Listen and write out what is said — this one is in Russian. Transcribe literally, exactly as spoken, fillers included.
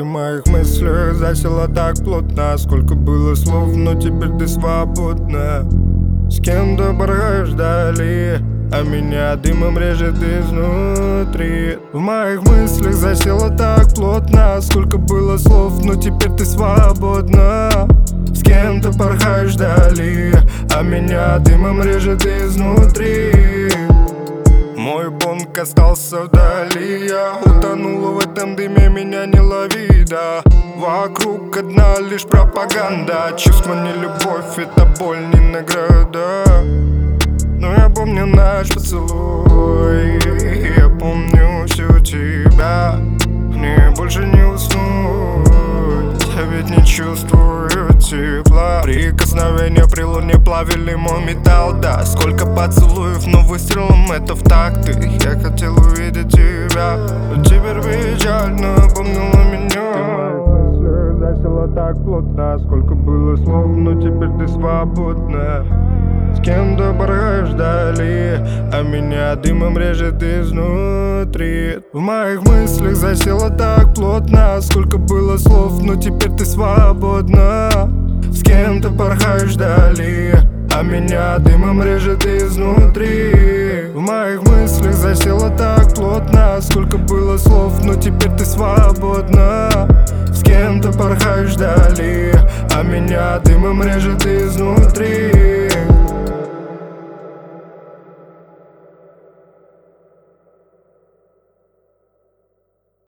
в моих мыслях засела так плотно. Сколько было слов, но теперь ты свободна. С кем-то порхаешь вдали, а меня дымом режет изнутри. В моих мыслях засела так плотно. Сколько было слов, но теперь ты свободна. С кем-то порхаешь вдали, а меня дымом режет изнутри. Мой бонг остался вдали, я утонула в этом дыме, меня не лови, да. Вокруг одна лишь пропаганда. Чувство не любовь, это боль, не награда. Но я помню наш поцелуй, я помню всю тебя. Мне больше не уснуть, я ведь не чувствую тепла. Прикосновения при луне плавили мой металл, да. Сколько поцелуев, но выстрелом это в такты. Я хотел увидеть тебя, но теперь печально помнила меня. Засела так плотно. Сколько было слов, но теперь ты свободна. С кем-то порхаешь вдали, а меня дымом режет изнутри. В моих мыслях засела так плотно. Сколько было слов, но теперь ты свободна. С кем-то порхаешь вдали, а меня дымом режет изнутри. В моих мыслях засела так плотно. Сколько было слов, но теперь ты свободна. С кем-то порхаешь вдали, а меня дымом режет изнутри.